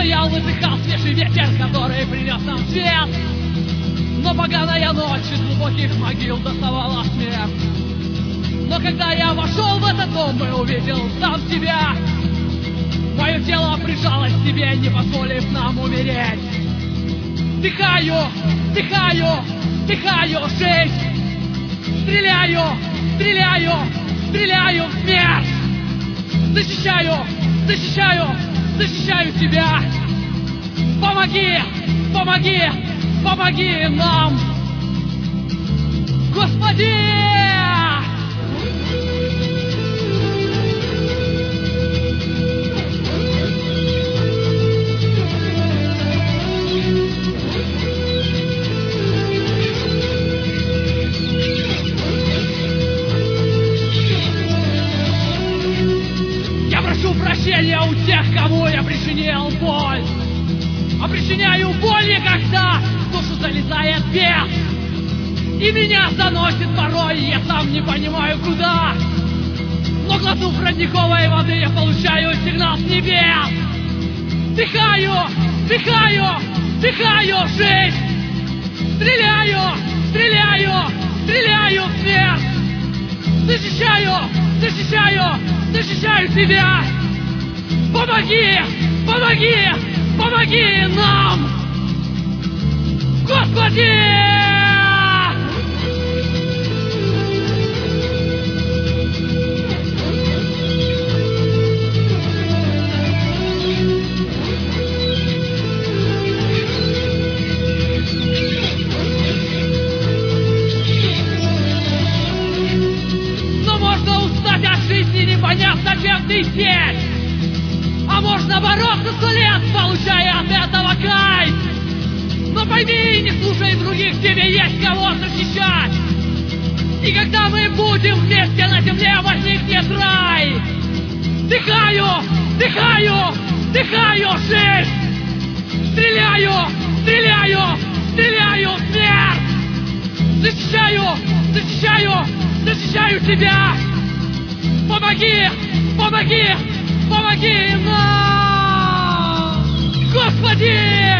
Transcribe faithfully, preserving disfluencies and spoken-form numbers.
стоял, выдыхал свежий ветер, который принес нам свет. Но поганая ночь из глубоких могил доставала смерть. Но когда я вошел в этот дом и увидел сам себя, мое тело прижалось к тебе, не позволив нам умереть. Вдыхаю, вдыхаю, вдыхаю жизнь. Стреляю, стреляю, стреляю в смерть. Защищаю, защищаю, защищаю тебя. Помоги, помоги, помоги нам, Господи! Я прошу прощения у тех, кому я причинил боль. А причиняю боль, когда в душу залезает бес. И меня заносит порой, я сам не понимаю куда. Но глотнув родниковой воды, я получаю сигнал с небес. Вдыхаю, вдыхаю, вдыхаю жизнь. Стреляю, стреляю, стреляю в смерть. Защищаю, защищаю, защищаю тебя. Помоги, помоги, помоги нам, Господи! Но можно устать от жизни, не понять, зачем ты здесь. А можно бороться сто лет, получая от этого кайф. Но пойми и не слушай других, тебе есть кого защищать. И когда мы будем вместе на земле, возникнет рай. Вдыхаю, вдыхаю, вдыхаю жизнь. Стреляю, стреляю, стреляю в смерть. Защищаю, защищаю, защищаю тебя. Помоги, помоги, помоги нам, Господи!